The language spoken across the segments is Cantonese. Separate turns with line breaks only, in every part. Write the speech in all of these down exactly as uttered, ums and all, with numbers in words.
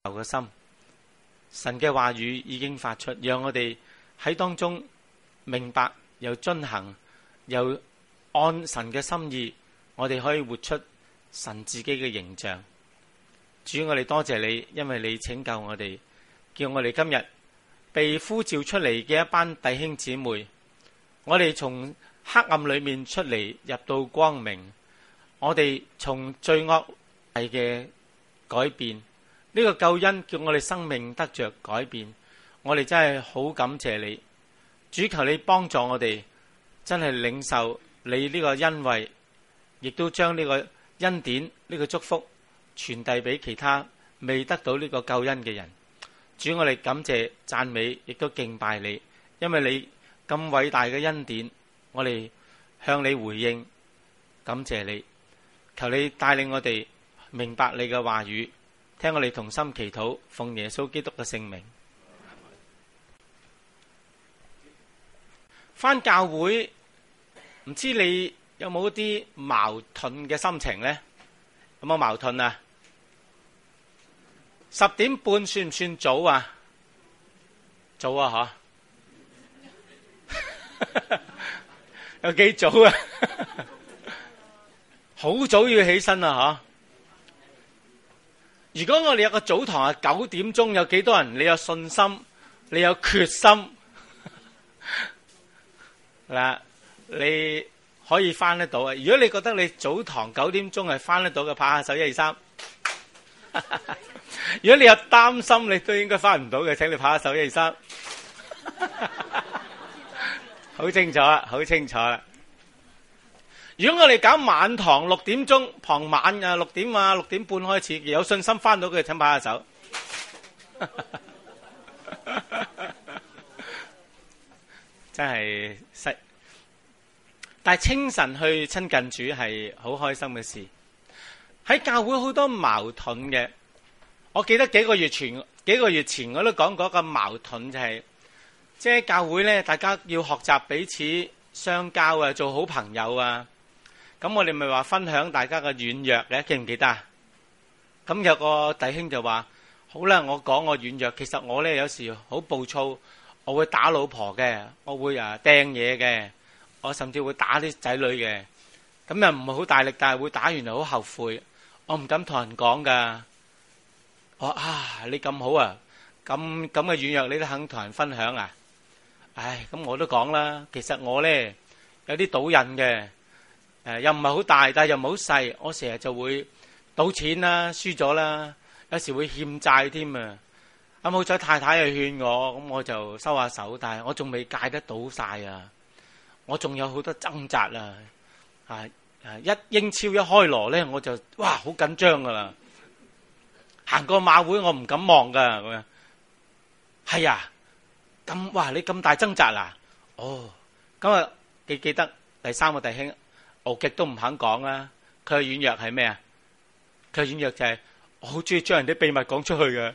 嘅心。神嘅話語已經發出，讓我哋喺當中明白又遵行，又按神嘅心意，我哋可以活出神自己嘅形象。主，我哋多謝你，因為你拯救我哋，叫我哋今日被呼召出嚟嘅一班弟兄姊妹，我哋從黑暗裏面出嚟入到光明，我哋從罪惡嘅改變，呢個救恩叫我哋生命得着改變，我哋真係好感謝你。主，求你幫助我哋真係領受你呢個恩惠，亦都將呢個恩典呢個祝福傳遞俾其他未得到呢個救恩嘅人。主，我哋感謝讚美，亦都敬拜你，因為你咁偉大嘅恩典，我哋向你回應，感謝你。求你帶領我哋明白你嘅話語，聽我哋同心祈禱，奉耶穌基督嘅聖名。返教會，唔知你有冇一啲矛盾嘅心情呢？有冇矛盾啊？十點半算唔算早啊？早啊，嗬？有幾早啊？好早要起身啊，嗬？如果我哋有個早堂係九點鐘，有幾多人？你有信心，你有決心嗱，你可以翻得到啊！如果你覺得你早堂九點鐘係翻得到嘅，拍下手，一二三。如果你有擔心，你都應該翻唔到嘅，請你拍下手，一二三。好清楚啊，好清楚啦。如果我哋搞晚堂六點鐘，傍晚啊六點啊六點半開始，有信心翻到嘅，請拍下手。真係細，但係清晨去親近主係好開心嘅事。喺教會好多矛盾嘅，我記得幾個月前幾個月前我都講過一個矛盾，就係即係教會呢，大家要學習彼此相交啊，做好朋友啊。咁我哋咪話分享大家嘅軟弱，你記唔記得啊？咁有個弟兄就話：好啦，我講我軟弱，其實我呢有時好暴躁。我會打老婆嘅，我會啊掟嘢嘅，我甚至會打啲仔女嘅。咁又唔係好大力，但係會打完就好後悔。我唔敢同人講噶。我啊，你咁好啊，咁咁嘅軟弱你都肯同人分享啊？唉，咁我都講啦。其實我呢有啲賭癮嘅，誒又唔係好大，但係又唔係好細。我成日就會賭錢啦，輸咗啦，有時會欠債添啊。咁好彩太太又勸我，咁我就收下手，但係我仲未戒得到晒啊！我仲有好多掙扎啊！啊啊！一英超一開鑼咧，我就哇好緊張噶啦！行過馬會我唔敢望噶咁樣。係啊，咁哇你咁大掙扎啦！哦，咁啊記記得第三個弟兄傲極都唔肯講啦。佢嘅軟弱係咩啊？佢嘅軟弱就係、是。我好中意將人啲秘密講出去嘅，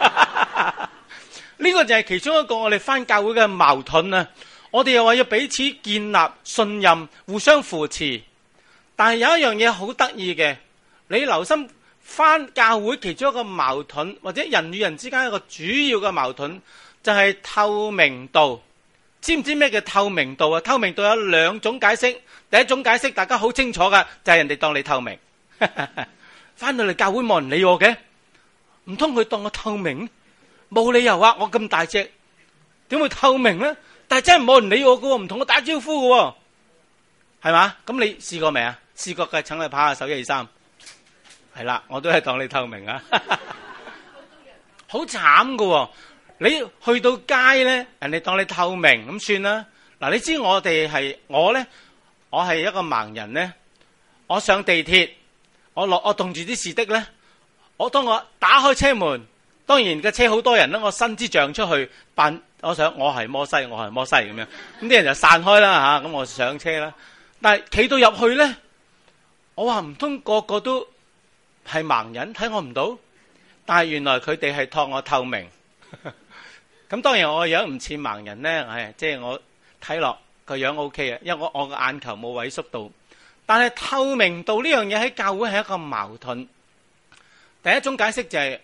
呢個就係其中一個我哋返教會嘅矛盾啊！我哋又話要彼此建立信任，互相扶持，但係有一樣嘢好得意嘅，你留心返教會其中一個矛盾，或者人與人之間一個主要嘅矛盾，就係、是、透明度。知唔知咩叫透明度啊？透明度有兩種解釋，第一種解釋大家好清楚㗎，就係、是、人哋當你透明。翻到嚟教會冇人理我嘅，唔通佢當我透明？冇理由啊！我咁大隻，點會透明呢？但係真係冇人理我噶，唔同我打招呼噶，係嘛？咁你試過未啊？試過嘅，請你拍下手，一二三。係啦，我都係當你透明啊！好慘噶！你去到街咧，人哋當你透明咁算啦。嗱，你知我哋係我咧，我係一個盲人咧，我上地鐵。我落我動住啲士的咧，我當我打開車門，當然嘅車好多人啦，我伸支杖出去扮，我想我係摩西，我係摩西咁樣，咁啲人就散開啦吓，咁我上車啦。但係企到入去咧，我話唔通個個都係盲人睇我唔到，但係原來佢哋係託我透明。咁當然我個樣唔似盲人咧，係即係我睇落個樣 O K 啊，因為我我個眼球冇萎縮到。但係透明度呢樣嘢喺教會係一個矛盾。第一種解釋就係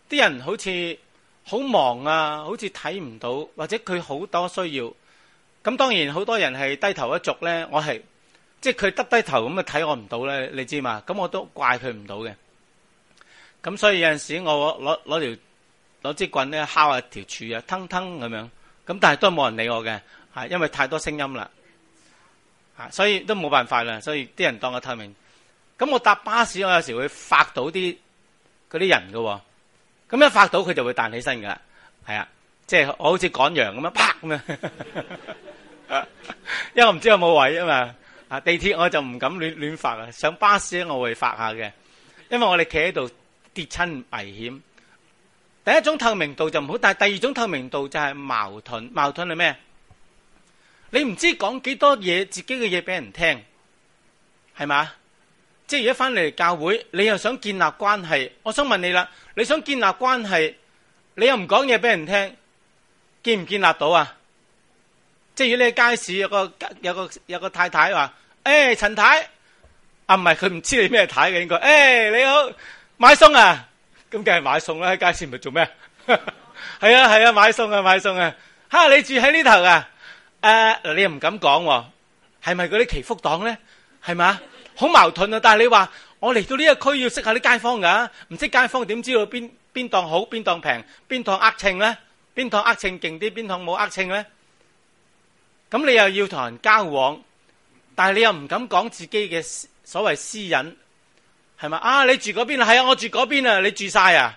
啲人好似好忙啊，好似睇唔到，或者佢好多需要。咁當然好多人係低頭一族咧，我係即係佢耷低頭咁啊睇我唔到咧，你知嘛？咁我都怪佢唔到嘅。咁所以有陣時我攞攞條攞支棍咧敲下條柱啊，騰騰咁樣。咁但係都冇人理我嘅，嚇，因為太多聲音啦，嚇，所以都冇辦法啦。所以啲人當我透明。咁我搭巴士，我有時會發到啲嗰啲人嘅，咁一發到佢就會彈起身噶啦，係啊，即係我好似趕羊咁樣，啪咁樣，因為我唔知有冇位啊嘛。啊，地鐵我就唔敢亂亂發啊，上巴士咧我會發下嘅，因為我哋企喺度跌親危險。第一種透明度就唔好，但係第二種透明度就係矛盾。矛盾係咩？你唔知講幾多嘢，自己嘅嘢俾人聽，係嘛？即係而家翻嚟教會，你又想建立關係，我想問你啦，你想建立關係，你又唔講嘢俾人聽，建唔建立到啊？即係如果你喺街市有個有個有個太太話，誒陳太，啊唔係佢唔知你咩太嘅應該，誒你好，買餸啊？咁梗係買餸啦，喺街市咪做咩？係啊係啊，買餸啊買餸啊！吓，你住喺呢頭啊？誒，你又唔敢講，係咪嗰啲祈福黨咧？係嘛？好矛盾啊！但係你話我嚟到呢個區要識下啲街坊噶，唔識街坊點知道邊邊檔好，邊檔平，邊檔呃稱咧？邊檔呃稱勁啲，邊檔冇呃稱咧？咁你又要同人交往，但係你又唔敢講自己嘅所謂私隱，係咪啊？你住嗰邊啊？係啊，我住嗰邊啊，你住晒啊？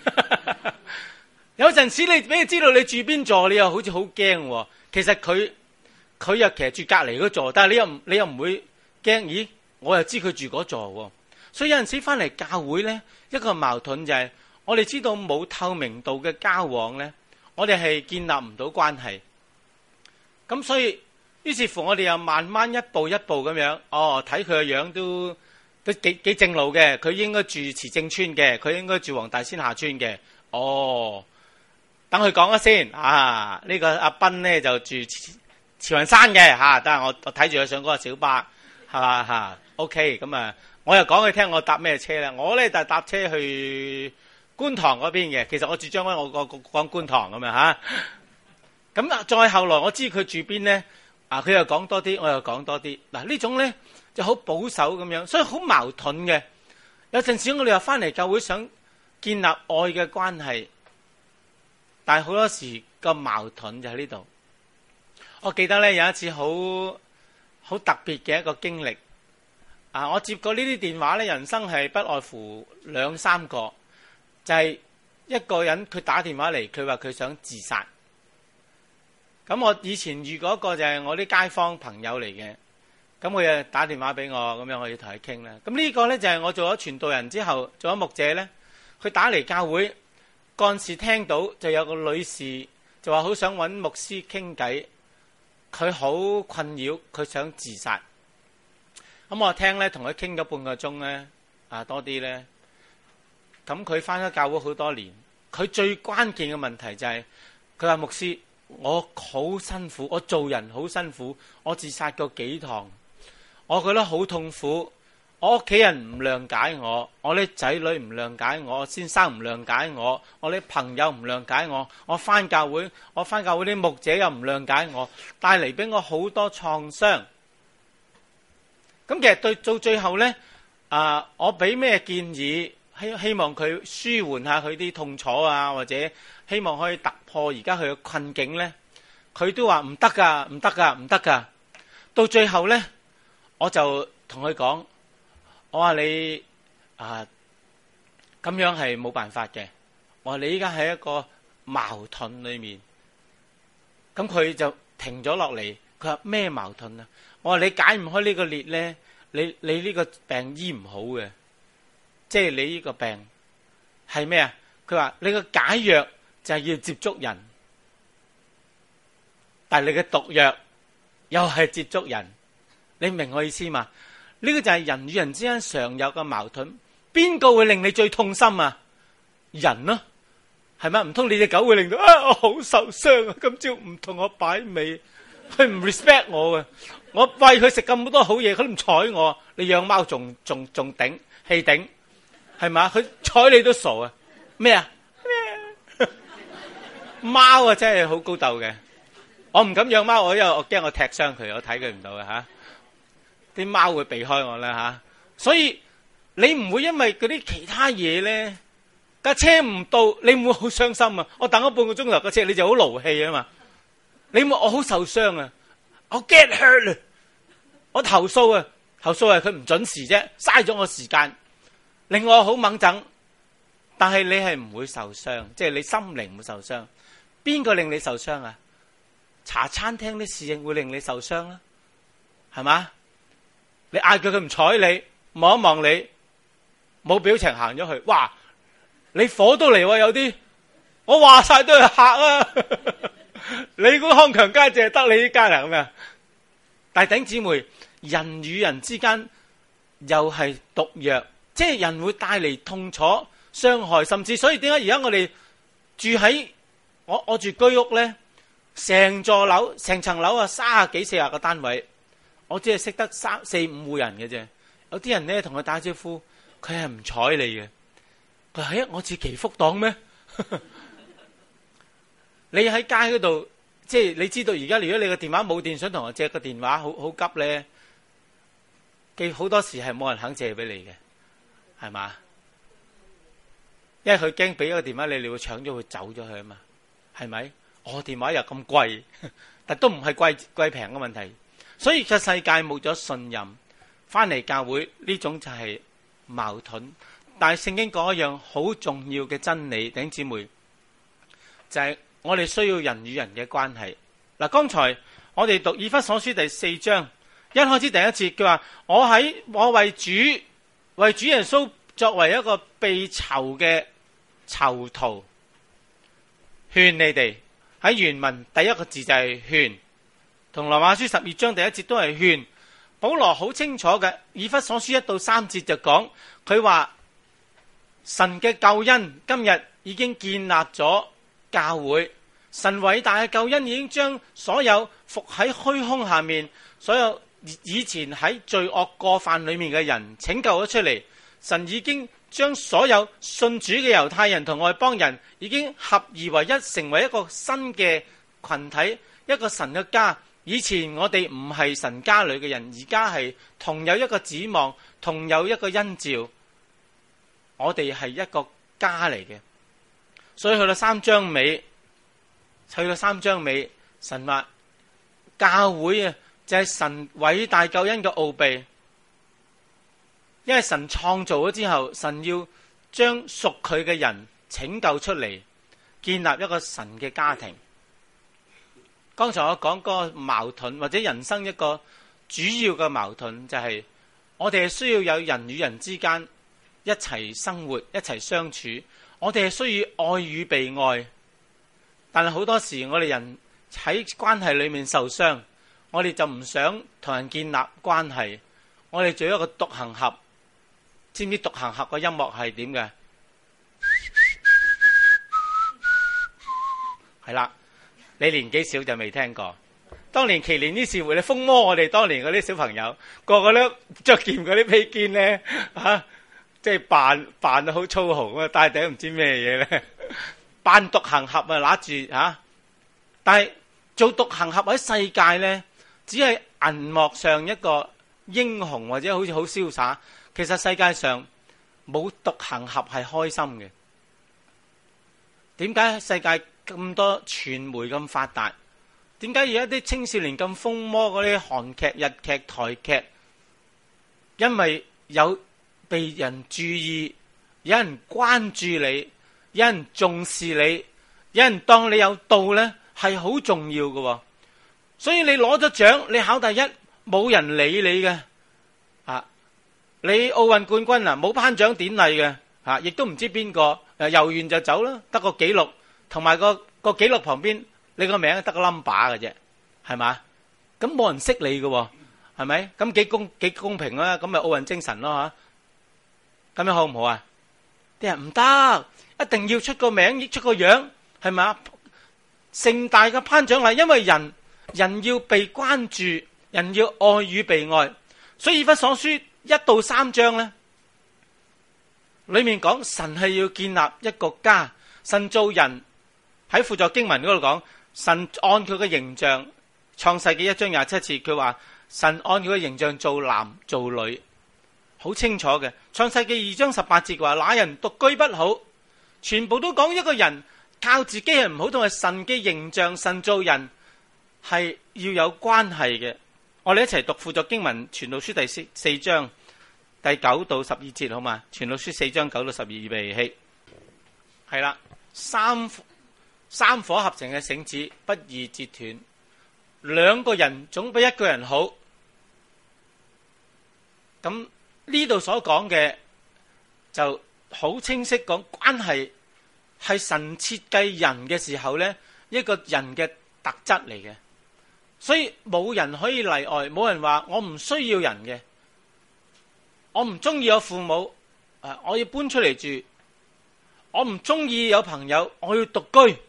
有陣時你俾佢知道你住邊座，你又好似好驚。其實佢佢又其實住隔籬嗰座，但係你又唔你又唔會驚？咦？我又知佢住嗰座，所以有陣時翻嚟教會咧，一個矛盾就係我哋知道冇透明度嘅交往咧，我哋係建立唔到關係。咁所以於是乎我哋又慢慢一步一步咁樣，哦，睇佢個樣都都幾幾正路嘅，佢應該住慈正村嘅，佢應該住黃大仙下村嘅。哦，等佢講咗先啊，呢個阿斌咧就住慈雲山嘅吓，等下我我睇住佢上嗰個小巴，係嘛吓 ？OK，咁啊，我又講佢聽我搭咩車啦。我咧就搭車去觀塘嗰邊嘅，其實我住將軍，我講講觀塘咁樣吓。咁啊，再後來我知佢住邊咧，啊，佢又講多啲，我又講多啲。嗱，呢種咧就好保守咁樣，所以好矛盾嘅。有陣時我哋又翻嚟教會想建立愛嘅關係，但係好多時個矛盾就喺呢度。我記得咧有一次好好特別嘅一個經歷，啊，我接過呢啲電話咧，人生係不外乎兩三個，就係一個人佢打電話嚟，佢話佢想自殺。咁我以前遇過一個就係我啲街坊朋友嚟嘅，咁佢又打電話俾我，咁樣我要同佢傾啦。咁呢個咧就係我做咗傳道人之後，做咗牧者咧，佢打嚟教會，幹事聽到就有個女士就話好想揾牧師傾偈，佢好困擾，佢想自殺。咁我聽咧，同佢傾咗半個鐘咧，啊多啲咧。咁佢返咗教會好多年，佢最關鍵嘅問題就係佢話牧師，我好辛苦，我做人好辛苦，我自殺過幾趟，我覺得好痛苦。我屋企人唔諒解我，我啲仔女唔諒解我，先生唔諒解我，我啲朋友唔諒解我，我返教會，我返教會啲牧者又唔諒解我，帶嚟俾我好多創傷。咁其實對到最後呢，啊，我俾咩建議，希希望佢舒緩下佢啲痛楚啊，或者希望可以突破而家佢嘅困境呢，佢都話唔得噶，唔得噶，唔得噶。到最後呢，我就同佢講，我話你啊，咁樣係冇辦法嘅。我話你依家喺一個矛盾裏面，咁佢就停咗落嚟。佢話咩矛盾啊？我話你解唔開呢個裂呢，你你呢個病醫唔好嘅，即係你呢個病係咩啊？佢話你個解藥就係要接觸人，但係你嘅毒藥又係接觸人，你明我意思嘛？呢個就係人與人之間常有嘅矛盾。邊個會令你最痛心啊？人咯，係咪？唔通你隻狗會令到啊？我好受傷啊！今朝唔同我擺尾，佢唔 respect 我嘅，我餵佢食咁多好嘢，佢都唔睬我。你養貓仲仲仲頂氣頂，係嘛？佢睬你都傻啊！咩啊？ 貓啊真係好高竇嘅，我唔敢養貓，我因為我驚我踢傷佢，我睇佢唔到嘅吓，啲貓會避開我啦吓，所以你唔會因為嗰啲其他嘢咧，架車唔到，你唔會好傷心啊！我等咗半個鐘頭架車，你就好勞氣啊嘛，你會我好受傷啊，我 get hurt 啊，我投訴啊，投訴係佢唔準時啫，嘥咗我時間，令我好掹憎。但係你係唔會受傷，即係你心靈唔會受傷。邊個令你受傷啊？茶餐廳啲侍應會令你受傷啦，係嘛？你嗌佢佢唔睬你，望一望你，冇表情行咗去，哇！你火都嚟喎，有啲我話晒都係客啊！你估康強街淨係得你呢間啊咁啊？但係弟兄姊妹，人與人之間又係毒藥，即係人會帶嚟痛楚、傷害，甚至所以點解而家我哋住喺我我住居屋咧，成座樓成層樓啊，三十幾四十個單位，我只係識得三四五戶人嘅啫。有啲人咧同佢打招呼，佢係唔睬你嘅。佢係啊，我似祈福黨咩？你喺街嗰度，即係你知道而家如果你個電話冇電，想同我借個電話，好好急咧，幾好多時係冇人肯借俾你嘅，係嘛？因為佢驚俾個電話你，你會搶咗佢走咗去啊嘛，係咪？我電話又咁貴，但都唔係貴貴平嘅問題。所以個世界冇咗信任，翻嚟教會呢種就係矛盾。但係聖經講一樣好重要嘅真理，弟兄姊妹，就係我哋需要人與人嘅關係。嗱，剛才我哋讀以弗所書第四章，一開始第一節，佢話我喺我為主為主耶穌作為一個被囚嘅囚徒，勸你哋。喺原文第一個字就係勸，同羅馬書十二章第一節都係勸。保羅好清楚嘅，以弗所書一到三節就講，佢話神嘅救恩今日已經建立咗教會，神偉大嘅救恩已經將所有伏喺虛空下面，所有以前喺罪惡過犯裏面嘅人拯救咗出嚟。神已經將所有信主嘅猶太人同外邦人已經合而為一，成為一個新嘅群體，一個神嘅家。以前我哋唔係神家裏嘅人，而家係同有一個指望，同有一個恩召，我哋係一個家嚟嘅。所以去到三章尾，去到三章尾，神話教會啊，就係神偉大救恩嘅奧秘。因為神創造咗之後，神要將屬佢嘅人拯救出嚟，建立一個神嘅家庭。剛才我講嗰個矛盾，或者人生一個主要嘅矛盾，就係我哋係需要有人與人之間一齊生活、一齊相處。我哋係需要愛與被愛，但係好多時我哋人喺關係裏面受傷，我哋就唔想同人建立關係，我哋做一個獨行俠。知唔知獨行俠個音樂係點嘅？係啦，你年紀小就未聽過。當年奇連伊士活你瘋魔我哋當年嗰啲小朋友，個個都着件嗰啲披肩咧，吓，即係扮扮到好粗豪啊，戴頂唔知咩嘢咧，扮獨行俠啊，拿住吓。但係做獨行俠喺世界咧，只係銀幕上一個英雄，或者好似好瀟灑。其實世界上冇獨行俠係開心嘅。點解世界咁多傳媒咁發達？點解而家啲青少年咁瘋魔嗰啲韓劇、日劇、台劇？因為有被人注意，有人關注你，有人重視你，有人當你有道呢，係好重要嘅。所以你攞咗獎，你考第一，冇人理你嘅。你奧運冠軍啊，冇頒獎典禮嘅吓，亦都唔知邊個誒游完就走啦，得個紀錄，同埋個個紀錄旁邊你個名得個 number 嘅啫，係嘛？咁冇人識你嘅，係咪？咁幾公幾公平啦？咁咪奧運精神咯吓，咁樣好唔好啊？啲人唔得，一定要出個名，出個樣，係咪？盛大嘅頒獎禮，因為人人要被關注，人要愛與被愛，所以以弗所書一到三章咧，裏面講神係要建立一個家，神造人喺輔助經文嗰度講，神按佢嘅形象，創世記一章廿七節，佢話神按佢嘅形象做男做女，好清楚嘅。創世記二章十八節話，那人獨居不好，全部都講一個人靠自己係唔好，同埋神嘅形象，神造人係要有關係嘅。我哋一齊讀輔助經文，傳道書第四四章第九到十二節，好嘛？傳道書四章九到十二，預備起，係啦，三三火合成嘅繩子不易折斷，兩個人總比一個人好。咁呢度所講嘅就好清晰，講關係係神設計人嘅時候呢，一個人嘅特質嚟嘅。所以冇人可以例外，冇人話我唔需要人嘅，我唔中意我父母，誒，我要搬出嚟住，我唔中意有朋友，我要獨居。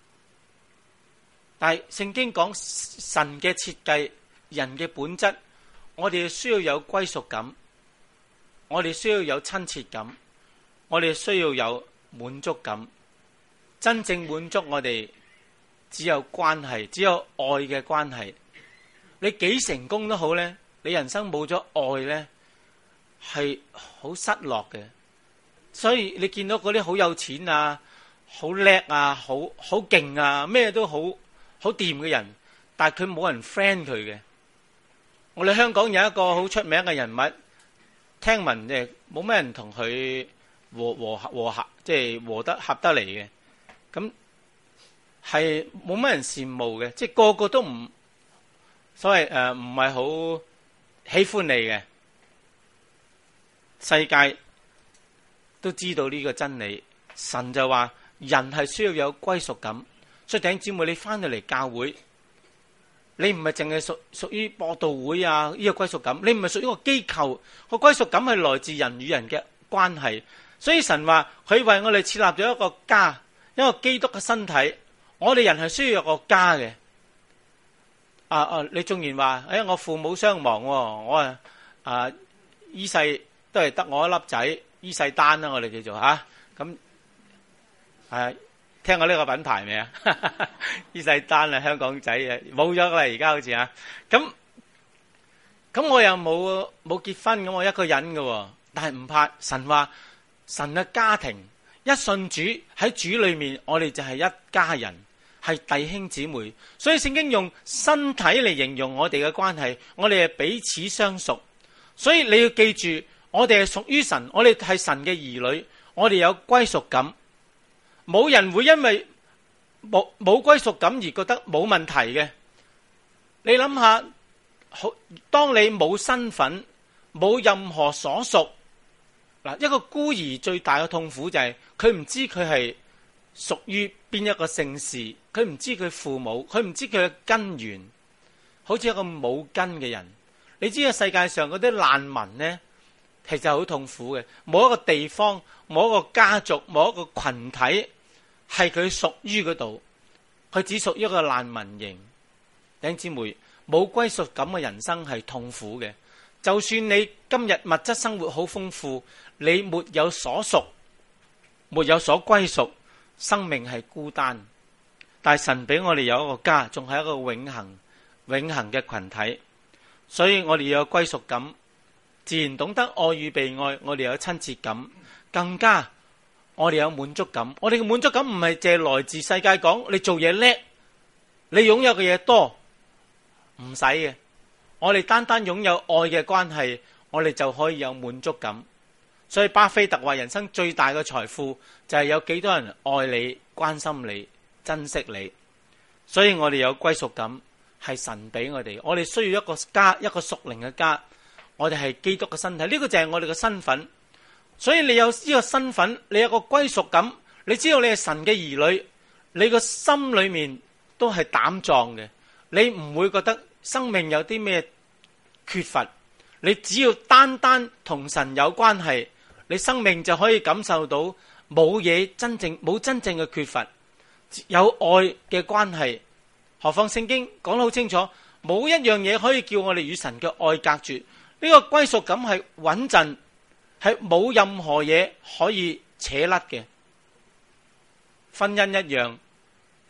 但係聖經講神嘅設計，人嘅本質，我哋需要有歸屬感，我哋需要有親切感，我哋需要有滿足感。真正滿足我哋，只有關係，只有愛嘅關係。你幾成功都好呢，你人生冇咗愛呢，係好失落嘅。所以你見到嗰啲好有錢啊、好叻啊、好好勁啊、咩都好好掂嘅人，但係佢冇人 friend 佢嘅。我哋香港有一個好出名嘅人物，聽聞誒冇咩人同佢和和和合，即係和得合得嚟嘅。咁係冇乜人羨慕嘅，即係個個都唔所謂誒，唔係好喜歡你嘅。世界都知道呢個真理，神就話人係需要有歸屬感。所以弟兄姊妹，你翻到嚟教會，你唔係淨係屬屬於播道會啊呢個歸屬感，你唔係屬於個機構，個歸屬感係來自人與人嘅關係。所以神話佢為我哋設立咗一個家，一個基督嘅身體。我哋人係需要有個家嘅。啊啊！你縱然話，誒，我父母雙亡，我啊啊依世都係得我一粒仔，依世單啦，我哋叫做吓。咁係聽過呢個品牌未啊？依世單啊，香港仔啊，冇咗啦，而家好似啊。咁咁我又冇冇結婚，咁我一個人嘅，但係唔怕。神話神嘅家庭一信主喺主裏面，我哋就係一家人。係弟兄姊妹，所以聖經用身體嚟形容我哋嘅關係，我哋係彼此相屬。所以你要記住，我哋係屬於神，我哋係神嘅兒女，我哋有歸屬感。冇人會因為冇冇歸屬感而覺得冇問題嘅。你諗下，好，當你冇身份，冇任何所屬，嗱，一個孤兒最大嘅痛苦就係佢唔知佢係屬於邊一個姓氏，佢唔知佢父母，佢唔知佢嘅根源，好似一個冇根嘅人。你知道世界上嗰啲難民呢，其實好痛苦嘅，冇一個地方，冇一個家族，冇一個群體係佢屬於嗰度，佢只屬於一個難民營。弟兄姊妹，冇歸屬感嘅人生係痛苦嘅。就算你今日物質生活好豐富，你沒有所屬，沒有所歸屬，生命係孤單。但係神俾我哋有一個家，仲係一個永恆永恆嘅群體，所以我哋要有歸屬感，自然懂得愛與被愛，我哋有親切感，更加我哋有滿足感。我哋嘅滿足感唔係淨係來自世界講你做嘢叻，你擁有嘅嘢多，唔使嘅。我哋單單擁有愛嘅關係，我哋就可以有滿足感。所以巴菲特話人生最大嘅財富就係有幾多人愛你、關心你、珍惜你。所以我哋有歸屬感，係神俾我哋。我哋需要一個家，一個屬靈嘅家。我哋係基督嘅身體，呢個就係我哋嘅身份。所以你有呢個身份，你有個歸屬感，你知道你係神嘅兒女，你個心裏面都係膽壯嘅，你唔會覺得生命有啲咩缺乏。你只要單單同神有關係，你生命就可以感受到冇嘢真正冇真正嘅缺乏，有愛嘅關係。何況聖經講得好清楚，冇一樣嘢可以叫我哋與神嘅愛隔絕。呢個歸屬感係穩陣，係冇任何嘢可以扯甩嘅。婚姻一樣，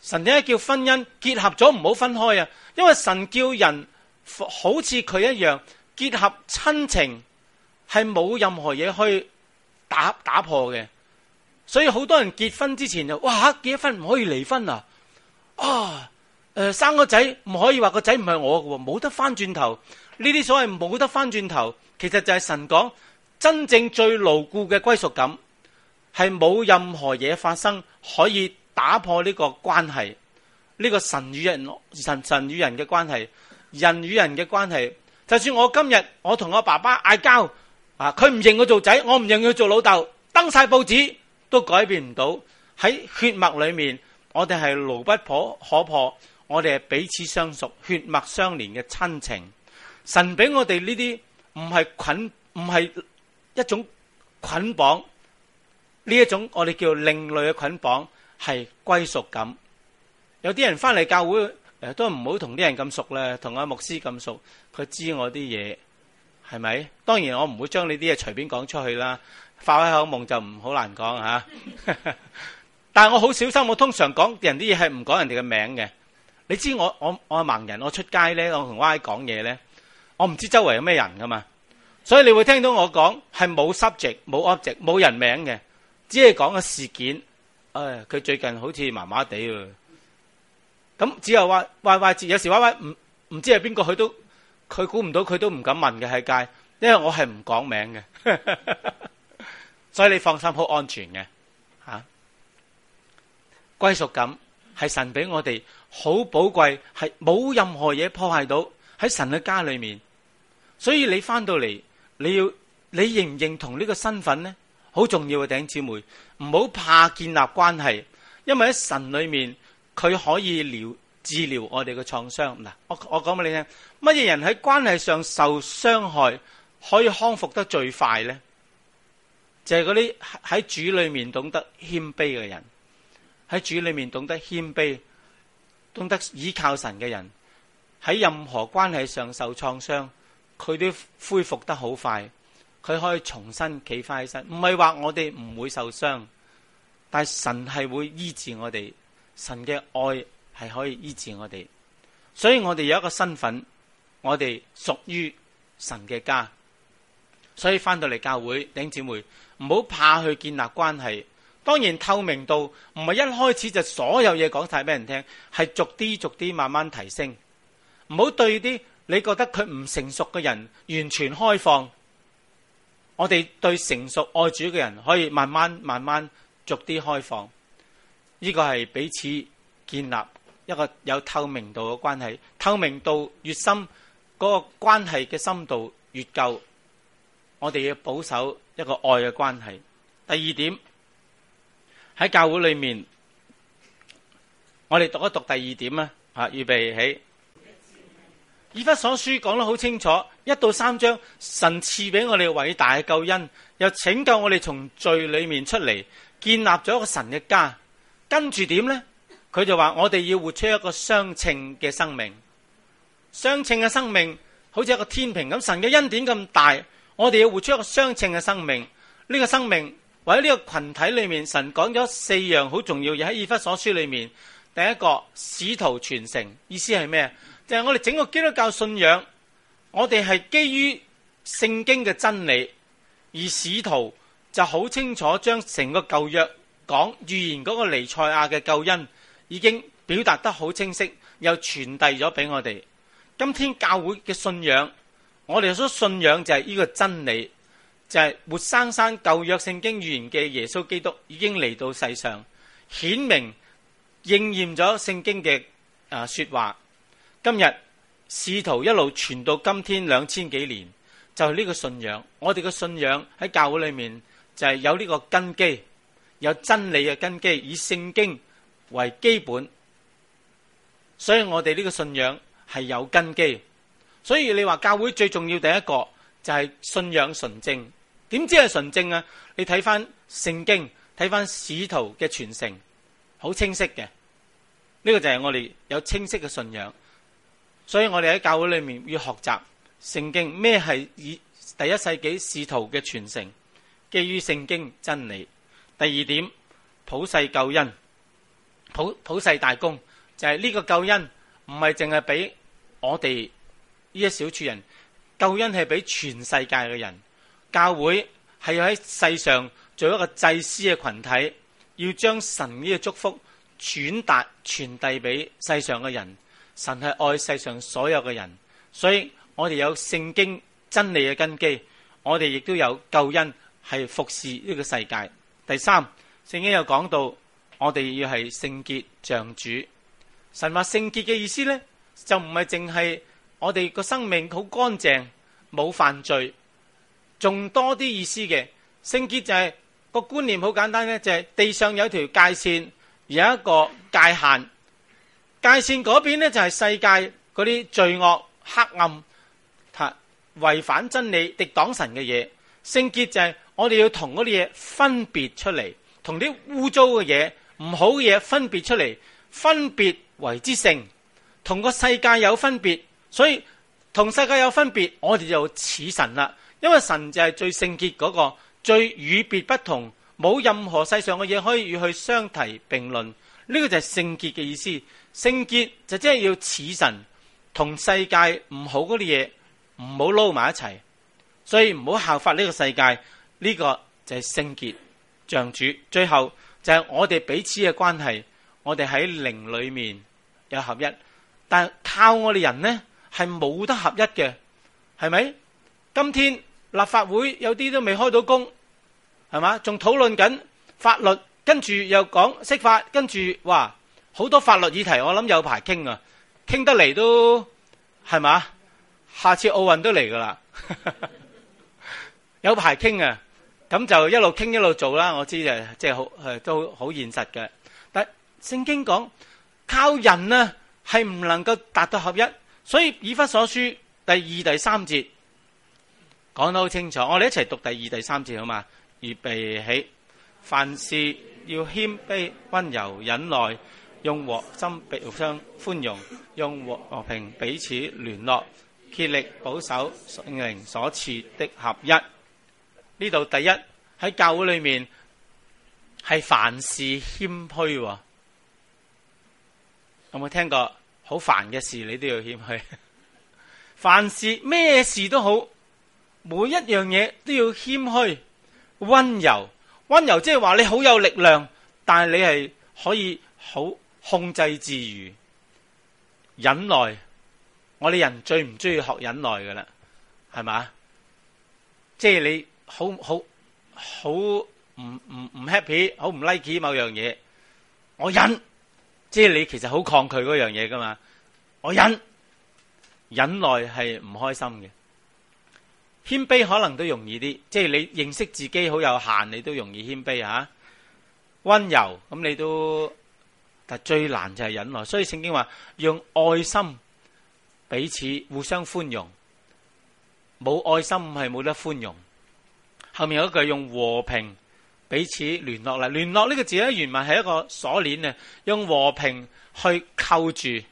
神點解叫婚姻結合咗唔好分開啊？因為神叫人好似佢一樣結合親情，係冇任何嘢去打打破嘅。所以好多人結婚之前就哇，結咗婚唔可以離婚啊！啊，誒、呃，生個仔唔可以話個仔唔係我嘅，冇得翻轉頭。呢啲所謂冇得翻轉頭，其實就係神講真正最牢固嘅歸屬感，係冇任何嘢發生可以打破呢個關係。呢、這個神與人、神神與人嘅關係，人與人嘅關係。就算我今日我同我爸爸嗌交啊，佢唔認我做仔，我唔認佢做老豆，登晒報紙都改變唔到。喺血脈裏面，我哋係牢不可可破，我哋係彼此相屬、血脈相連嘅親情。神俾我哋呢啲唔係捆，唔係一種捆綁，呢一種我哋叫另類嘅捆綁，係歸屬感。有啲人翻嚟教會誒，都唔好同啲人咁熟咧，同阿牧師咁熟，佢知我啲嘢係咪？當然我唔會將你啲嘢隨便講出去啦，發開口夢就唔好難講吓。但係我好小心，我通常講人啲嘢係唔講人哋嘅名嘅。你知我我我係盲人，我出街咧，我同 Y 講嘢咧，我唔知周圍有咩人噶嘛，所以你會聽到我講係冇 subject 冇 object 冇人名嘅，只係講個事件。唉，佢最近好似麻麻地喎，咁只有話 Y Y 有時 Y Y 唔唔知係邊個，佢都佢估唔到，佢都唔敢問嘅喺街，因為我係唔講名嘅，所以你放心，好安全嘅吓。歸屬感係神俾我哋好寶貴，係冇任何嘢破壞到喺神嘅家裏面。所以你翻到嚟，你要你認唔認同呢個身份呢？好重要嘅，弟兄姊妹，唔好怕建立關係，因為喺神裏面佢可以療治療我哋嘅創傷。嗱，我我講俾你聽，乜嘢人喺關係上受傷害可以康復得最快呢？就係嗰啲喺主裏面懂得謙卑嘅人，喺主裏面懂得謙卑、懂得依靠神嘅人，喺任何關係上受創傷，佢都恢復得好快。佢可以重新企翻起身，唔係話我哋唔會受傷，但係神係會醫治我哋，神嘅愛係可以醫治我哋。所以我哋有一個身份，我哋屬於神嘅家。所以翻到嚟教會，弟兄姊妹唔好怕去建立關係。當然透明度唔係一開始就所有嘢講晒俾人聽，係逐啲逐啲慢慢提升。唔好對啲你覺得佢唔成熟嘅人完全開放。我哋對成熟愛主嘅人可以慢慢慢慢逐啲開放，呢個係彼此建立一個有透明度嘅關係。透明度越深，嗰個關係嘅深度越夠。我哋要保守一個愛嘅關係。第二點，喺教會裏面，我哋讀一讀第二點啊！吓，預備起。以弗所書講得好清楚，一到三章，神賜俾我哋偉大嘅救恩，又拯救我哋從罪裏面出嚟，建立咗一個神嘅家。跟住點呢？佢就話我哋要活出一個相稱嘅生命，相稱嘅生命好似一個天平咁，神嘅恩典咁大，我哋要活出一個相稱嘅生命。呢個生命或者呢個群體裏面，神講咗四樣好重要嘢喺以弗所書裏面。第一個，使徒傳承，意思係咩？就係我哋整個基督教信仰，我哋係基於聖經嘅真理，而使徒就好清楚將成個舊約講預言嗰個彌賽亞嘅救恩已經表達得好清晰，又傳遞咗俾我哋。今天教會嘅信仰，我哋所信仰就係呢個真理，就係活生生舊約聖經預言嘅耶穌基督已經嚟到世上，顯明應驗咗聖經嘅啊說話。今日使徒一路傳到今天兩千幾年，就係呢個信仰。我哋嘅信仰喺教會裏面就係有呢個根基，有真理嘅根基，以聖經為基本。所以我哋呢個信仰係有根基。所以你話教會最重要第一個就係信仰純正。點知係純正啊？你睇翻聖經，睇翻使徒嘅傳承，好清晰嘅。呢個就係我哋有清晰嘅信仰。所以我哋喺教會裏面要學習聖經，咩係以第一世紀使徒嘅傳承，基於聖經真理。第二點，普世救恩。 普普世大公，就係呢個救恩唔係淨係俾我哋呢一小撮人，救恩係俾全世界嘅人。教會係要喺世上做一個祭司嘅群體，要將神呢個祝福傳達傳遞俾世上嘅人。神係愛世上所有嘅人，所以我哋有聖經真理嘅根基，我哋亦都有救恩係服侍呢個世界。第三，聖經又講到我哋要係聖潔像主。神話聖潔嘅意思呢，就唔係淨係我哋個生命好乾淨冇犯罪，仲多啲意思嘅。聖潔就係、是、個觀念好簡單呢，就係、是、地上有條界線，有一個界限，界線嗰邊呢，就係、是、世界嗰啲罪惡黑暗違反真理敵擋神嘅嘢。聖潔就係我哋要同嗰啲嘢分別出嚟，同啲污糟嘅嘢唔好嘅嘢分別出嚟，分別為之聖，同個世界有分別。所以同世界有分別，我哋就似神啦，因為神就係最聖潔嗰個，最與別不同，冇任何世上嘅嘢可以與佢相提並論。呢、這個就係聖潔嘅意思。聖潔就即係要似神，同世界唔好嗰啲嘢唔好撈埋一齊，所以唔好效法呢個世界。呢、這個就係聖潔像主。最後就係我哋彼此嘅關係，我哋喺靈裏面有合一，但係靠我哋人呢係冇得合一嘅，係咪？今天立法會有啲都未開到工，係嘛？仲討論緊法律，跟住又講釋法，跟住哇好多法律議題，我諗有排傾啊，傾得嚟都係嘛？下次奧運都嚟噶啦，有排傾啊！咁就一路傾一路做啦。我知誒，即係好誒，都好現實嘅。但聖經講靠人啊，係唔能夠達到合一。所以以弗所書第二、第三節講得好清楚。我哋一齊讀第二、第三節好嘛？預備起，凡事要謙卑、溫柔、忍耐，用和心互相寬容，用和和平彼此聯絡，竭力保守聖靈所賜的合一。呢度第一喺教會裏面係凡事謙虛，有冇聽過？好煩嘅事你都要謙虛，凡事咩事都好，每一樣嘢都要謙虛、溫柔。溫柔即係話你好有力量，但係你係可以好控制自如。忍耐，我哋人最唔中意學忍耐噶啦，係嘛？即係你好好好唔唔唔 happy， 好唔 like 某樣嘢，我忍。即係你其實好抗拒嗰樣嘢噶嘛？我忍，忍耐係唔開心嘅。謙卑可能都容易啲，即係你認識自己好有限，你都容易謙卑吓。溫柔咁你都，但最難就係忍耐。所以聖經話用愛心彼此互相寬容，冇愛心係冇得寬容。後面有一句用和平彼此聯絡啦，聯絡呢個字咧原文係一個鎖鏈啊，用和平去扣住，去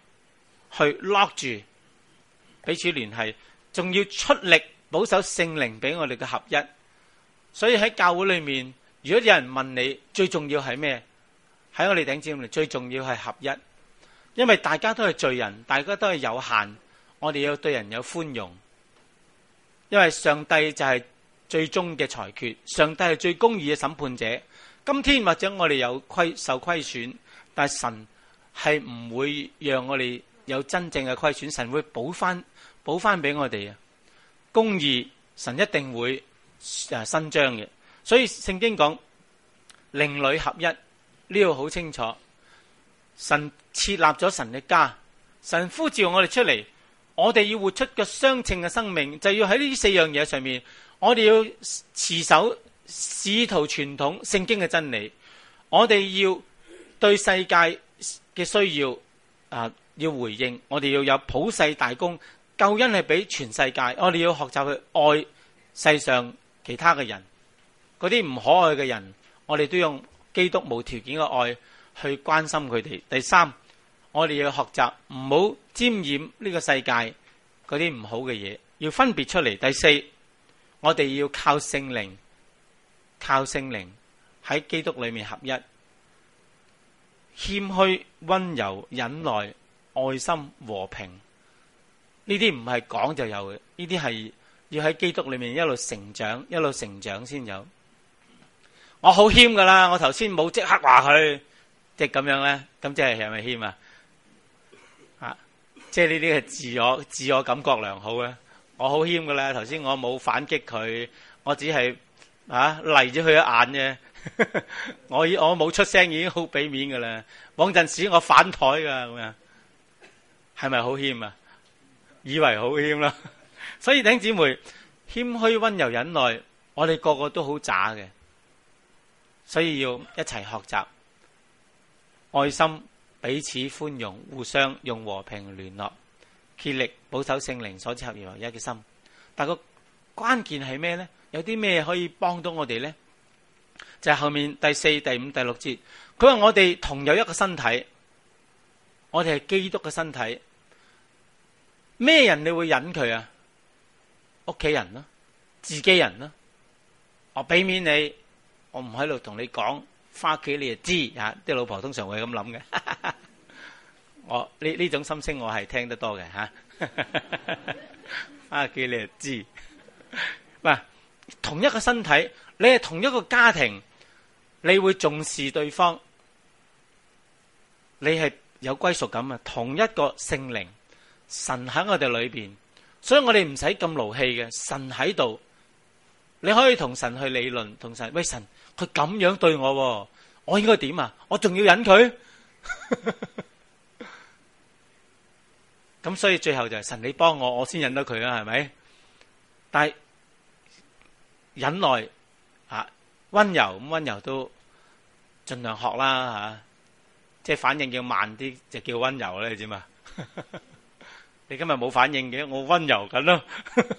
lock 住，彼此聯繫，仲要出力保守聖靈俾我哋嘅合一。所以喺教會裏面，如果有人問你最重要係咩，喺我哋頂尖裏最重要係合一，因為大家都係罪人，大家都係有限，我哋要對人有寬容，因為上帝就係最終嘅裁決，上帝係最公義嘅審判者。今天或者我哋有虧受虧損，但係神係唔會讓我哋有真正嘅虧損，神會補翻補翻俾我哋啊！公義神一定會誒伸張嘅。所以聖經講靈裏合一，呢度好清楚。神設立咗神嘅家，神呼召我哋出嚟，我哋要活出個相稱嘅生命，就要喺呢四樣嘢上面。我哋要持守使徒傳統聖經嘅真理，我哋要對世界嘅需要啊、呃、要回應，我哋要有普世大公，救恩係俾全世界，我哋要學習去愛世上其他嘅人，嗰啲唔可愛嘅人，我哋都用基督無條件嘅愛去關心佢哋。第三，我哋要學習唔好沾染呢個世界嗰啲唔好嘅嘢，要分別出嚟。第四，我哋要靠聖靈，靠聖靈喺基督裏面合一。 謙虛、溫柔、忍耐、愛心、和平，呢啲唔係講就有嘅，呢啲係要喺基督裏面一路成長，一路成長先有。我好謙噶啦，我頭先冇即刻話佢，即係咁樣咧，咁即係係咪謙啊？啊，即係呢啲係自我自我感覺良好啊！我好謙噶啦，頭先我冇反擊佢，我只係啊嚟咗佢一眼啫。我我冇出聲已經好俾面噶啦，往陣時我反台噶咁樣，係咪好謙啊？以為好謙啦，所以弟兄姊妹，謙虛、溫柔、忍耐，我哋個個都好渣嘅，所以要一齊學習愛心，彼此寬容，互相用和平聯絡，竭力保守聖靈所賜合而為一嘅心。但個關鍵係咩呢？有啲咩可以幫到我哋呢？就係後面第四、第五、第六節，佢話我哋同有一個身體，我哋係基督嘅身體。咩人你會忍佢啊？屋企人啦，自己人啦。我俾面你，我唔喺度同你講，翻屋企你就知吓。啲老婆通常會咁諗嘅。我呢呢種心聲我係聽得多嘅吓。翻屋企你就知。喂，同一個身體，你係同一個家庭，你會重視對方，你係有歸屬感啊。同一個聖靈，神喺我哋裏邊，所以我哋唔使咁勞氣嘅。神喺度，你可以同神去理論，同神喂，神佢咁樣對我，我應該點啊？我仲要忍佢？咁所以最後就係神你幫我，我先忍得佢啊，係咪？但係忍耐啊，溫柔咁溫柔都盡量學啦吓，即係反應要慢啲就叫溫柔咧，你知嘛？你今日冇反應嘅，我溫柔緊咯。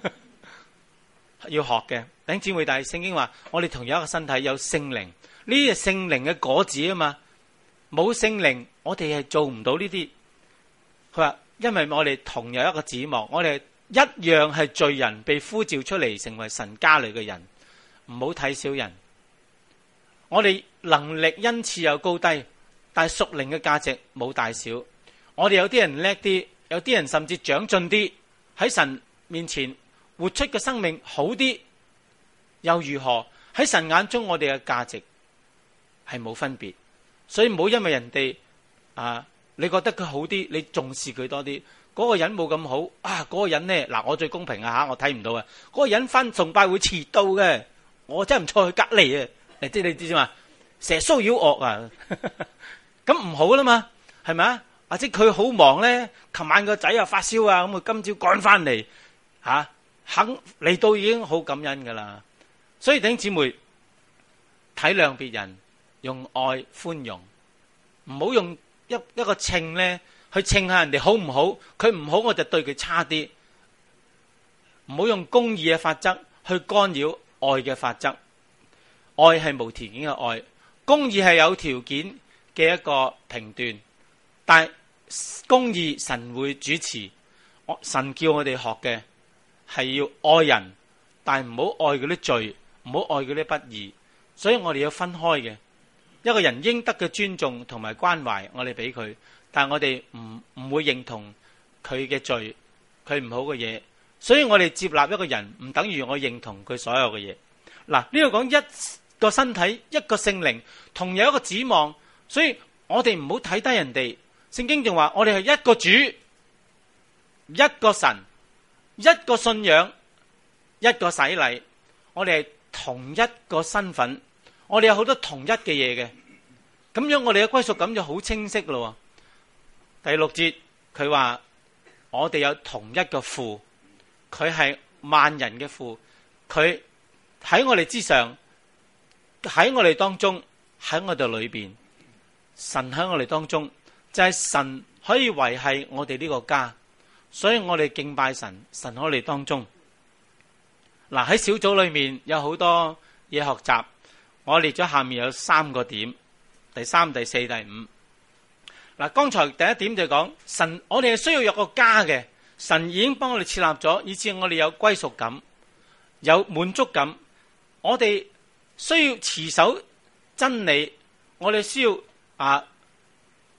要學嘅，弟兄姊妹，但係聖經話我哋同樣一個身體，有聖靈，呢啲係聖靈嘅果子啊嘛。冇聖靈，我哋係做唔到呢啲。佢話因為我哋同樣一個指望，我哋一樣係罪人，被呼召出嚟成為神家裏嘅人。唔好睇小人，我哋能力恩賜有高低，但係屬靈嘅價值冇大小。我哋有啲人叻啲，有啲人甚至長進啲，喺神面前活出嘅生命好啲，又如何？喺神眼中，我哋嘅價值係冇分別。所以唔好因為人哋啊，你覺得佢好啲，你重視佢多啲。嗰個人冇咁好啊，嗰個人呢，嗱，我最公平啊吓，我睇唔到啊。嗰個人返崇拜會遲到嘅，我真係唔錯去隔離啊。誒，即係你知嘛？成日騷擾我啊，咁唔好啦嘛，係咪啊？或者佢好忙咧，琴晚個仔又發燒啊，咁佢今朝趕翻嚟吓，肯嚟到已經好感恩噶啦。所以弟兄姊妹，體諒別人，用愛寬容，唔好用一一個稱咧去稱下人哋好唔好，佢唔好我就對佢差啲。唔好用公義嘅法則去干擾愛嘅法則。愛係無條件嘅愛，公義係有條件嘅一個評斷，但係公義神會主持。神叫我哋學嘅係要愛人，但係唔好愛嗰啲罪，唔好愛嗰啲不義。所以我哋要分開嘅。一個人應得嘅尊重同埋關懷，我哋俾佢，但係我哋唔唔會認同佢嘅罪，佢唔好嘅嘢。所以我哋接納一個人，唔等於我認同佢所有嘅嘢。嗱，呢度講一個身體，一個聖靈，同有一個指望，所以我哋唔好睇低人哋。聖經仲話我哋係一個主，一個神，一個信仰，一個洗禮，我哋係同一個身份，我哋有好多同一嘅嘢嘅，咁樣我哋嘅歸屬感就好清晰咯。第六節佢話我哋有同一個父，佢係萬人嘅父，佢喺我哋之上，喺我哋當中，喺我哋裏邊，神喺我哋當中，就係神可以維繫我哋呢個家，所以我哋敬拜神，神喺我哋當中。嗱，喺小組裏面有好多嘢學習，我列咗下面有三個點，第三、第四、第五。嗱，剛才第一點就講神，我哋係需要有個家嘅，神已經幫我哋設立咗，以致我哋有歸屬感，有滿足感。我哋需要持守真理，我哋需要啊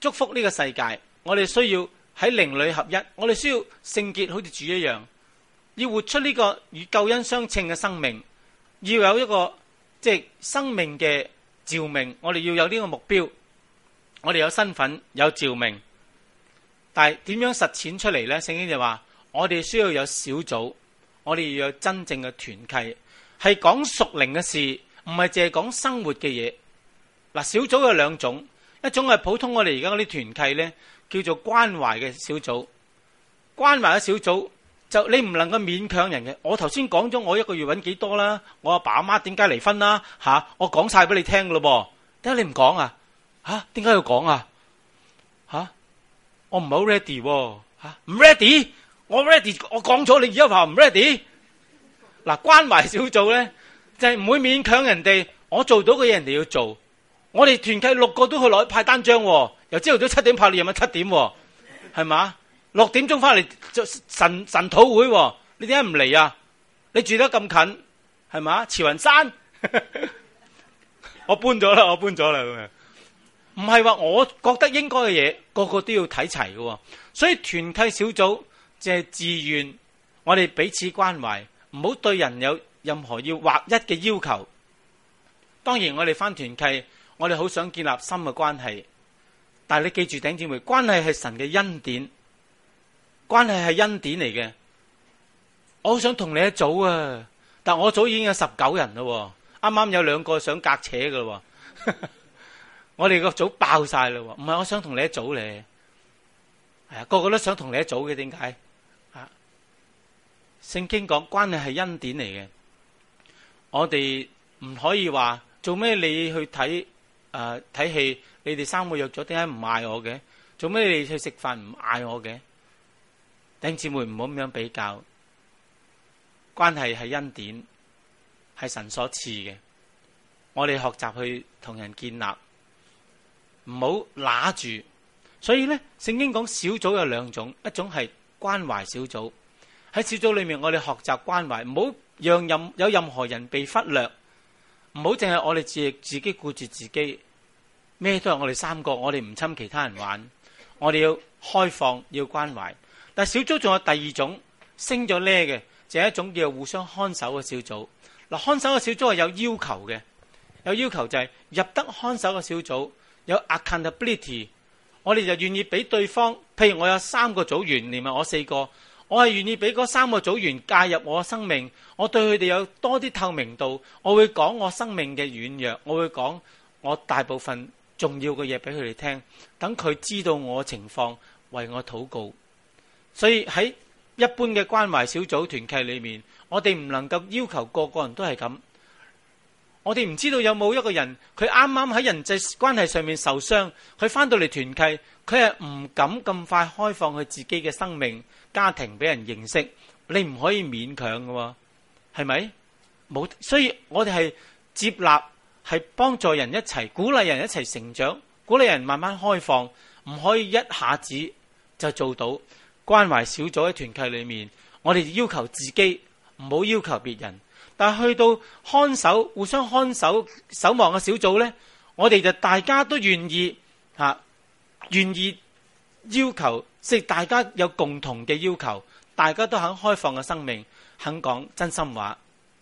祝福呢個世界，我哋需要喺靈裏合一，我哋需要聖潔，好似主一樣，要活出呢個與救恩相稱嘅生命，要有一個即係生命嘅召命，我哋要有呢個目標，我哋有身份有召命，但係點樣實踐出嚟呢？聖經就話我哋需要有小組，我哋要有真正嘅團契，係講屬靈嘅事，唔係淨係講生活嘅嘢。嗱，小組有兩種，一種係普通我哋而家嗰啲團契呢，叫做關懷嘅小組。關懷嘅小組就你唔能夠勉強人嘅。我頭先講咗我一個月搵幾多啦，我阿爸阿媽點解離婚啦吓，我講晒俾你聽噶咯噃，點解你唔講啊？吓，點解要講啊？吓，我唔係好 ready 吓，唔 ready，我 ready，我講咗你而家話唔 ready。嗱，關懷小組咧就係唔會勉強人哋，我做到嘅嘢人哋要做。我哋團契六個都去攞派單張，由朝頭早七點派到夜晚七點，係嘛？六點鐘翻嚟就神神討會，你點解唔嚟啊？你住得咁近，係嘛？慈雲山，我搬咗啦，我搬咗啦。唔係話我覺得應該嘅嘢，個個都要睇齊嘅。所以團契小組就係自願，我哋彼此關懷，唔好對人有任何要劃一嘅要求。當然我哋翻團契，我哋好想建立深嘅關係，但係你記住弟兄姊妹，關係係神嘅恩典，關係係恩典嚟嘅。我好想同你一組啊，但我組已經有十九人咯，啱啱有兩個想隔扯㗎咯。我哋個組爆晒啦，唔係我想同你一組咧，係啊，個個都想同你一組嘅，點解啊？聖經講關係係恩典嚟嘅，我哋唔可以話做咩你去睇誒睇戲，你哋三個約咗，點解唔嗌我嘅？做咩你去食飯唔嗌我嘅？弟兄姊妹唔好咁樣比較，關係係恩典，係神所賜嘅，我哋學習去同人建立。唔好拿住，所以呢，聖經講小組有兩種，一種係關懷小組，喺小組裏面我哋學習關懷，唔好讓任有任何人被忽略，唔好淨係我哋自己自己顧住自己，咩都係我哋三個，我哋唔侵其他人玩，我哋要開放要關懷。但係小組仲有第二種升咗呢嘅，就係一種叫互相看守嘅小組。嗱，看守嘅小組係有要求嘅，有要求就係入得看守嘅小組。有 accountability， 我哋就願意俾對方，譬如我有三個組員，連埋我四個，我係願意俾嗰三個組員介入我嘅生命，我對佢哋有多啲透明度，我會講我生命嘅軟弱，我會講我大部分重要嘅嘢俾佢哋聽，等佢知道我嘅情況，為我禱告。所以喺一般嘅關懷小組團契裏面，我哋唔能夠要求個個人都係咁。我哋唔知道有冇一個人，佢啱啱喺人際關係上面受傷，佢翻到嚟團契，佢係唔敢咁快開放佢自己嘅生命、家庭俾人認識。你唔可以勉強嘅，係咪？冇，所以我哋係接納，係幫助人一齊，鼓勵人一齊成長，鼓勵人慢慢開放，唔可以一下子就做到。關懷小組喺團契裏面，我哋要求自己，唔好要求別人。但係去到看守、互相看守、守望嘅小組呢，我哋就大家都願意吓，願意要求，即係大家有共同嘅要求，大家都肯開放嘅生命，肯講真心話。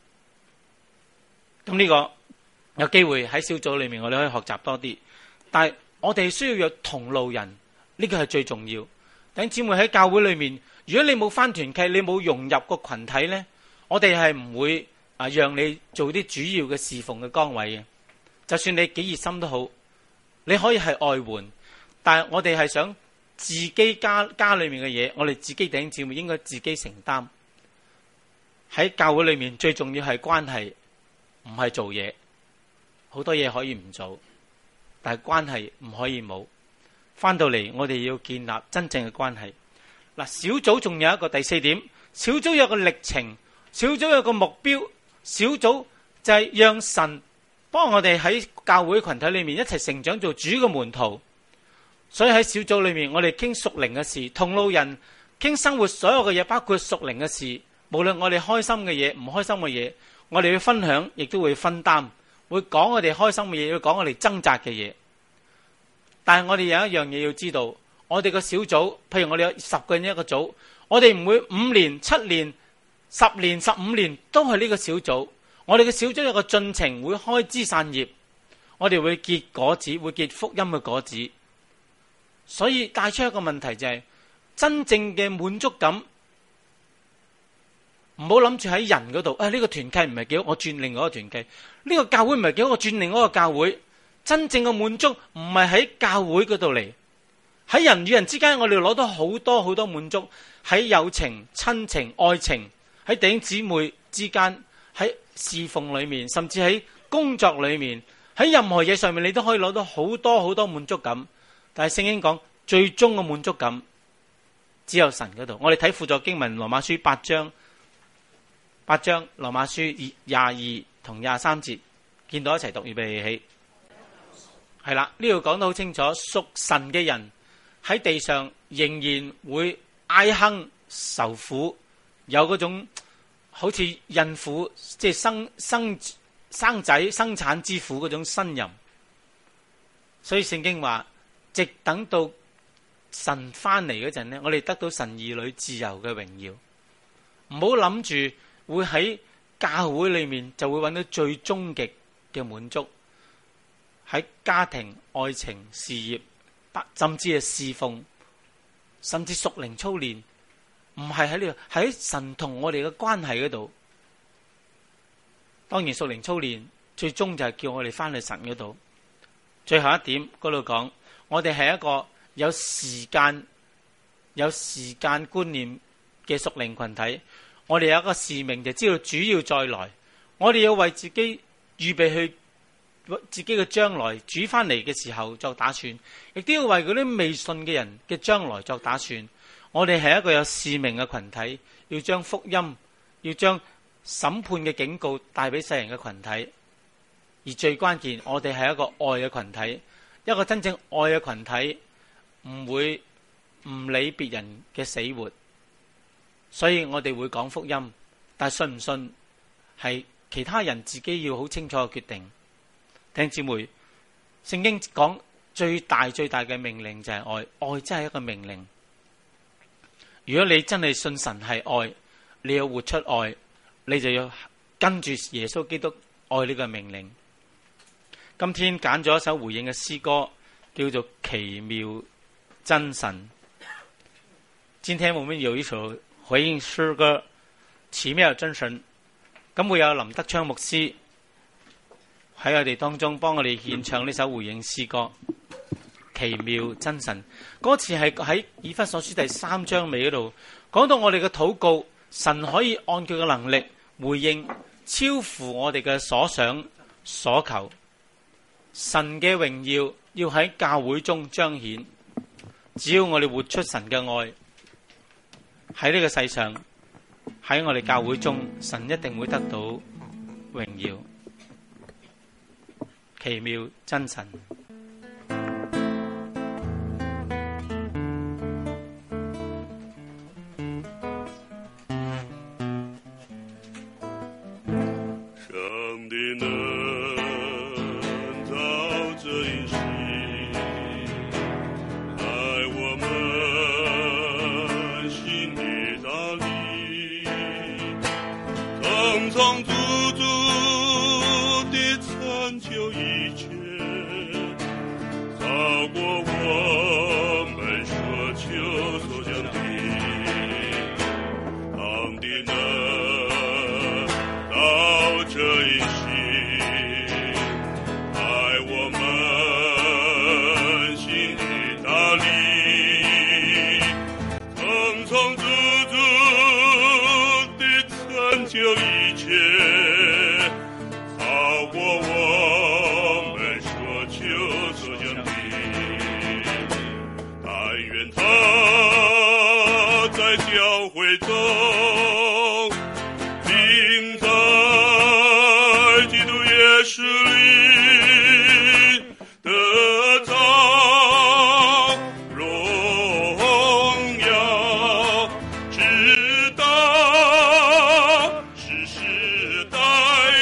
咁呢個有機會喺小組裏面，我哋可以學習多啲。但係我哋需要有同路人，呢個係最重要。弟兄姊妹喺教會裏面，如果你冇返團契，你冇融入個群體呢，我哋係唔會。啊！讓你做啲主要嘅侍奉嘅崗位嘅，就算你幾熱心都好，你可以係外援，但係我哋係想自己家家裏面嘅嘢，我哋自己弟兄姊妹應該自己承擔。喺教會裏面最重要係關係，唔係做嘢。好多嘢可以唔做，但係關係唔可以冇。翻到嚟我哋要建立真正嘅關係。嗱，小組仲有一個第四點，小組有個歷程，小組有個目標。小組就係讓神幫我哋喺教會群體裏面一齊成長做主嘅門徒，所以喺小組裏面我哋傾屬靈嘅事，同路人傾生活所有嘅嘢，包括屬靈嘅事，無論我哋開心嘅嘢、唔開心嘅嘢，我哋會分享，亦都會分擔，會講我哋開心嘅嘢，會講我哋掙扎嘅嘢。 但係我哋有一樣嘢要知道，我哋個小組，譬如我哋有十個人一個組，我哋唔會五年、七年、十年、十五年都係呢個小組。我哋嘅小組有個進程，會開枝散葉，我哋會結果子，會結福音嘅果子。所以帶出一個問題就係、是、真正嘅滿足感，唔好諗住喺人嗰度。啊，呢、這個團契唔係幾好，我轉另外一個團契；呢、這個教會唔係幾好，我轉另外一個教會。真正嘅滿足唔係喺教會嗰度嚟，喺人與人之間，我哋攞到好多好多滿足，喺友情、親情、愛情，喺弟兄姊妹之間，喺侍奉裏面，甚至喺工作裏面，喺任何嘢上面，你都可以攞到好多好多滿足感。但係聖經講，最終嘅滿足感只有神嗰度。我哋睇輔助經文羅馬書八章，八章羅馬書廿二同廿三節，見到一齊讀，預備起。係啦，呢度講得好清楚，屬神嘅人喺地上仍然會唉哼受苦，有嗰種好似孕婦即係生生生仔生產之苦嗰種呻吟。所以聖經話，直等到神翻嚟嗰陣呢，我哋得到神兒女自由嘅榮耀。唔好諗住會喺教會裏面就會揾到最終極嘅滿足，喺家庭、愛情、事業，甚至係侍奉，甚至屬靈操練，唔係喺呢度，喺神同我哋嘅關係嗰度。當然屬靈操練最終就係叫我哋翻去神嗰度。最後一點嗰度講，我哋係一個有時間、有時間觀念嘅屬靈群體。我哋有一個使命，就知道主要再來，我哋要為自己預備去自己嘅將來，主翻嚟嘅時候作打算，亦都要為嗰啲未信嘅人嘅將來作打算。我哋係一個有使命嘅群體，要將福音、要將審判嘅警告帶俾世人嘅群體。而最關鍵，我哋係一個愛嘅群體，一個真正愛嘅群體，唔會唔理別人嘅死活。所以我哋會講福音，但係信唔信係其他人自己要好清楚嘅決定。弟兄姊妹，聖經講最大最大嘅命令就係愛，愛真係一個命令。如果你真係信神係愛，你要活出愛，你就要跟住耶穌基督愛呢個命令。今天揀咗一首回應嘅詩歌，叫做《奇妙真神》。今天我們有一首回應詩歌《奇妙真神》，咁會有林德昌牧師喺我哋當中幫我哋獻唱呢首回應詩歌《奇妙真神》。歌詞係喺以弗所書第三章尾嗰度講到，我哋嘅禱告，神可以按佢嘅能力回應，超乎我哋嘅所想所求。神嘅榮耀要喺教會中彰顯，只要我哋活出神嘅愛，喺呢個世上，喺我哋教會中，神一定會得到榮耀。奇妙真神。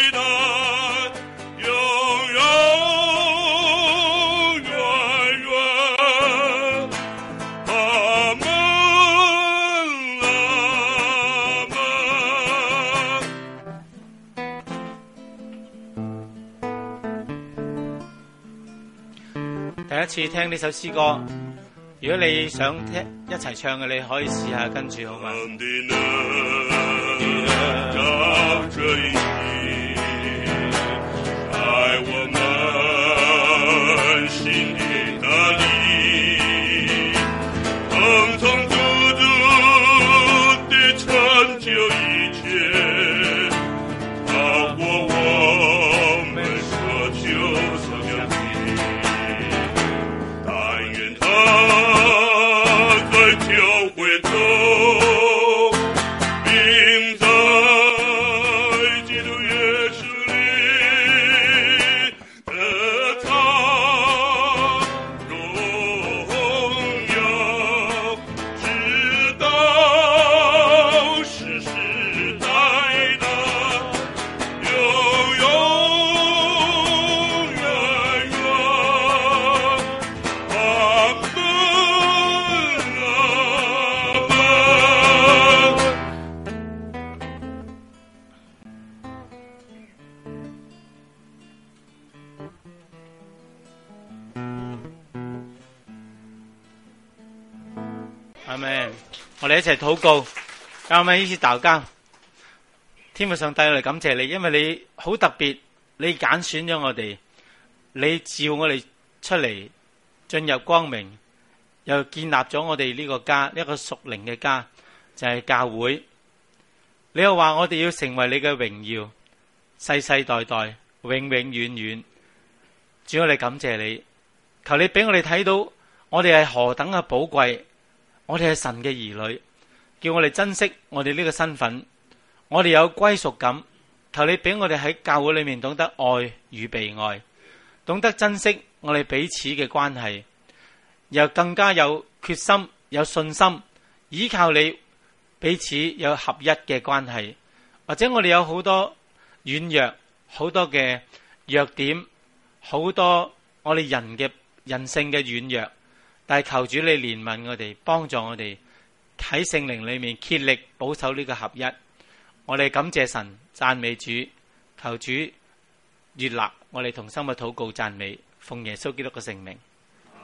永永远远
次聽呢首詩歌，如果你想聽一齊唱嘅，你可以試下跟住好嗎？阿們，我哋一齊禱告，啱啱呢次禱告，天父上帝，我哋感謝你，因為你好特別，你揀選咗我哋，你召我哋出嚟進入光明，又建立咗我哋呢個家，一個屬靈嘅家，就係教會。你又話我哋要成為你嘅榮耀，世世代代，永永遠遠。主，我哋感謝你，求你俾我哋睇到，我哋係何等嘅寶貴。我哋係神嘅兒女，叫我哋珍惜我哋呢個身份，我哋有歸屬感。求你俾我哋喺教會裏面懂得愛與被愛，懂得珍惜我哋彼此嘅關係，又更加有決心、有信心，依靠你彼此有合一嘅關係。或者我哋有好多軟弱，好多嘅弱點，好多我哋人嘅人性嘅軟弱。但係求主你憐憫我哋，幫助我哋喺聖靈裏面竭力保守呢個合一。我哋感謝神，讚美主，求主悅納我哋同心嘅禱告讚美，奉耶穌基督嘅聖名。